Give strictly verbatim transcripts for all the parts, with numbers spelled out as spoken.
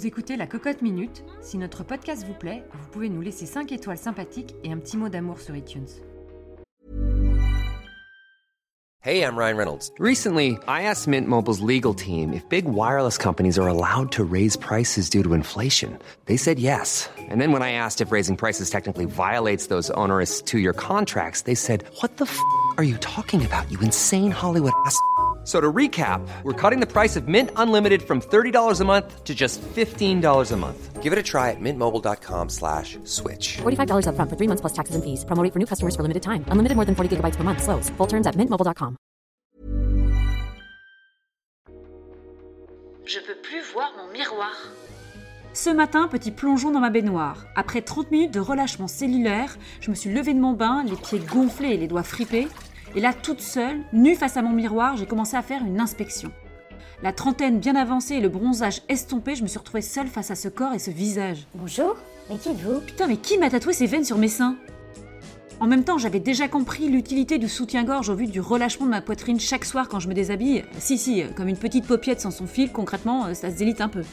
écoutez La Cocotte Minute. Si notre podcast vous plaît, vous pouvez nous laisser cinq étoiles sympathiques et un petit mot d'amour sur iTunes. Hey, I'm Ryan Reynolds. Recently, I asked Mint Mobile's legal team if big wireless companies are allowed to raise prices due to inflation. They said yes. And then when I asked if raising prices technically violates those onerous two-year contracts, they said, "What the f*** are you talking about, you insane Hollywood ass f- So to recap, we're cutting the price of Mint Unlimited from thirty dollars a month to just fifteen dollars a month. Give it a try at mintmobile.com slash switch. forty-five dollars up front for three months plus taxes and fees. Promo rate for new customers for limited time. Unlimited more than forty gigabytes per month. Slows full terms at mint mobile dot com. Je peux plus voir mon miroir. Ce matin, petit plongeon dans ma baignoire. Après trente minutes de relâchement cellulaire, je me suis levée de mon bain, les pieds gonflés et les doigts fripés. Et là, toute seule, nue face à mon miroir, j'ai commencé à faire une inspection. La trentaine bien avancée et le bronzage estompé, je me suis retrouvée seule face à ce corps et ce visage. Bonjour, mais qui êtes-vous ? Putain, mais qui m'a tatoué ces veines sur mes seins ? En même temps, j'avais déjà compris l'utilité du soutien-gorge au vu du relâchement de ma poitrine chaque soir quand je me déshabille. Si, si, comme une petite paupiette sans son fil, concrètement, ça se délite un peu.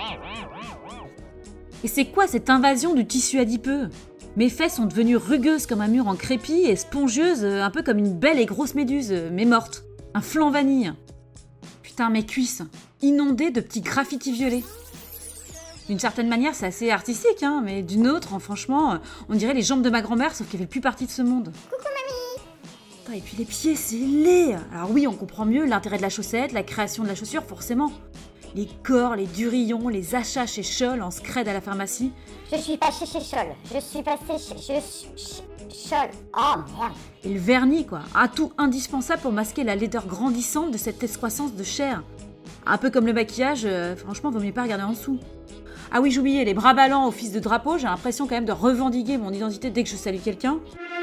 Et c'est quoi cette invasion du tissu adipeux ? Mes fesses sont devenues rugueuses comme un mur en crépi et spongieuses, un peu comme une belle et grosse méduse, mais morte. Un flan vanille. Putain, mes cuisses, inondées de petits graffitis violets. D'une certaine manière, c'est assez artistique, hein, mais d'une autre, franchement, on dirait les jambes de ma grand-mère, sauf qu'elle fait plus partie de ce monde. Coucou mamie. Putain, et puis les pieds, c'est laid. Alors oui, on comprend mieux l'intérêt de la chaussette, la création de la chaussure, forcément. Les corps, les durillons, les achats chez Scholl en scred à la pharmacie. Je suis pas chez chez Scholl, je suis passée chez... Je suis... chez Scholl. Oh merde. Et le vernis, quoi. Un tout indispensable pour masquer la laideur grandissante de cette excroissance de chair. Un peu comme le maquillage, euh, franchement, vaut mieux pas regarder en dessous. Ah oui, j'oubliais, les bras ballants au fils de drapeau, j'ai l'impression quand même de revendiquer mon identité dès que je salue quelqu'un.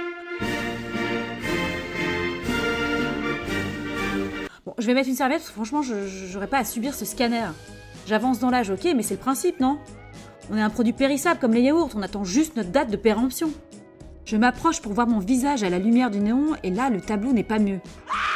Bon, je vais mettre une serviette, parce que franchement, je, j'aurais pas à subir ce scanner. J'avance dans l'âge, ok, mais c'est le principe, non ? On est un produit périssable comme les yaourts, on attend juste notre date de péremption. Je m'approche pour voir mon visage à la lumière du néon, et là, le tableau n'est pas mieux.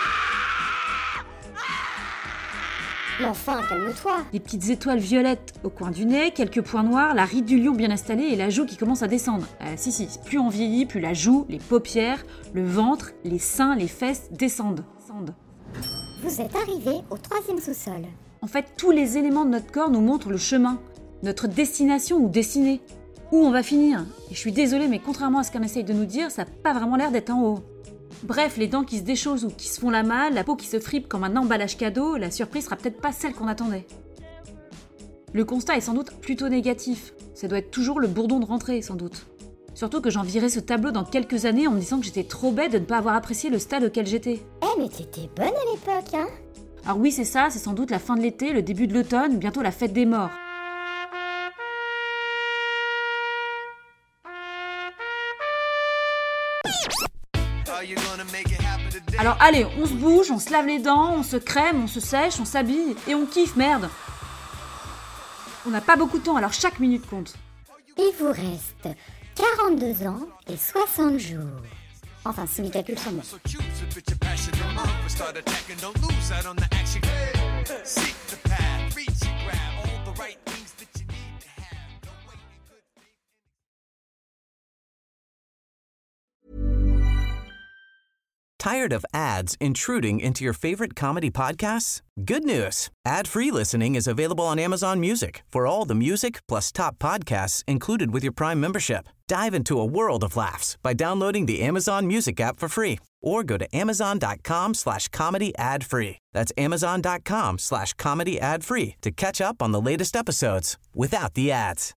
Mais enfin, calme-toi. Des petites étoiles violettes au coin du nez, quelques points noirs, la ride du lion bien installée et la joue qui commence à descendre. Euh, si, si, plus on vieillit, plus la joue, les paupières, le ventre, les seins, les fesses descendent. descendent. Vous êtes arrivé au troisième sous-sol. En fait, tous les éléments de notre corps nous montrent le chemin, notre destination ou destinée. Où on va finir. Et je suis désolée, mais contrairement à ce qu'on essaye de nous dire, ça n'a pas vraiment l'air d'être en haut. Bref, les dents qui se déchaussent ou qui se font la malle, la peau qui se fripe comme un emballage cadeau, la surprise sera peut-être pas celle qu'on attendait. Le constat est sans doute plutôt négatif. Ça doit être toujours le bourdon de rentrée, sans doute. Surtout que j'envierai ce tableau dans quelques années en me disant que j'étais trop bête de ne pas avoir apprécié le stade auquel j'étais. Eh mais t'étais bonne à l'époque, hein ? Alors oui, c'est ça, c'est sans doute la fin de l'été, le début de l'automne, bientôt la fête des morts. Alors allez, on se bouge, on se lave les dents, on se crème, on se sèche, on s'habille et on kiffe, merde. On n'a pas beaucoup de temps, alors chaque minute compte. Il vous reste quarante-deux ans et soixante jours. Enfin, si mes calculs sont bons. Tired of ads intruding into your favorite comedy podcasts? Good news. Ad-free listening is available on Amazon Music for all the music plus top podcasts included with your Prime membership. Dive into a world of laughs by downloading the Amazon Music app for free or go to amazon.com slash comedy ad free. That's amazon.com slash comedy ad free to catch up on the latest episodes without the ads.